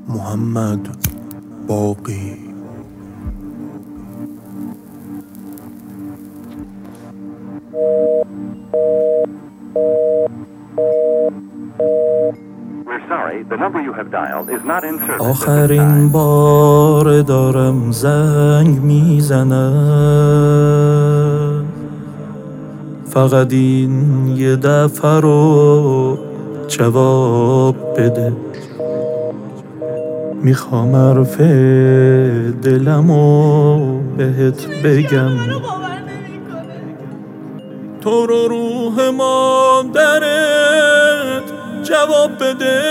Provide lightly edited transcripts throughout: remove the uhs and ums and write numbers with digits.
محمد باقی. آخرین بار دارم زنگ میزنم، فقط این یه دفعه رو جواب بده. میخوام حرف دلمو بهت بگم، تو رو روح مادرت جواب بده،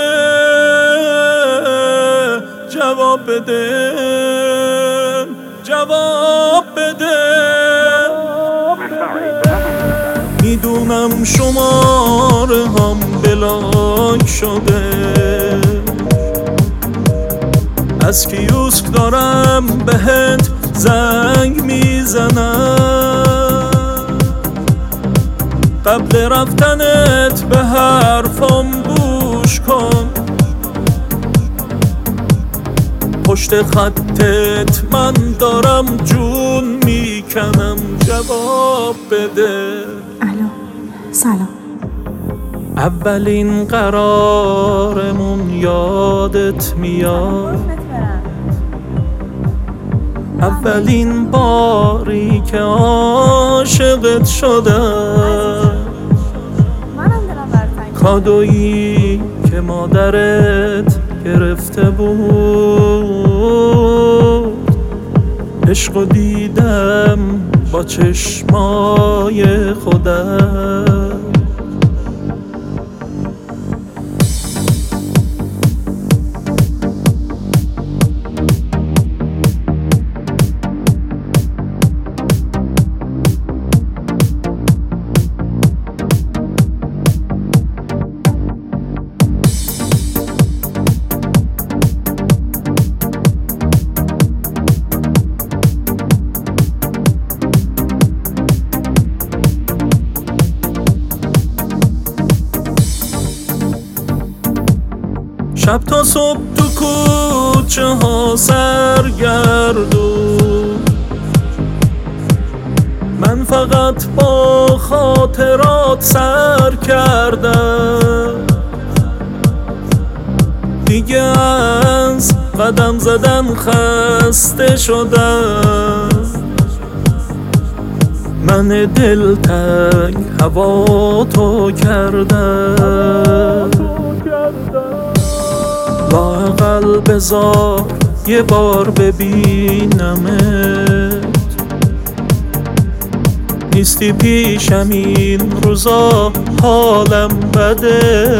جواب بده، جواب بده. میدونم شماره هم بلاک شده، از کیوسک دارم بهت زنگ میزنم. قبل رفتنت به حرفم گوش کن، پشت خطت من دارم جون میکنم، جواب بده. الو، سلام. اولین قرارمون یادت میاد؟ اولین باری که عاشقت شدم، کادویی که مادرت گرفته بود، عشقو دیدم با چشمای خودم. شب تا صبح تو کوچه ها سرگردون، من فقط با خاطرات سر کردم. دیگه از قدم زدن خسته شدم، من دلتنگ هوا تو کردم. لااقل بذار یه بار ببینمت، نیستی پیشم این روزا حالم بده.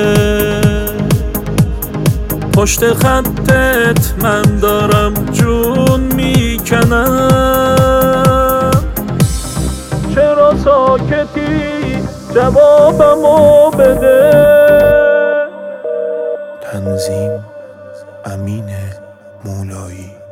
پشت خطت من دارم جون میکنم. چرا ساکتی؟ جوابمو بده. تنظیم امین مولایی.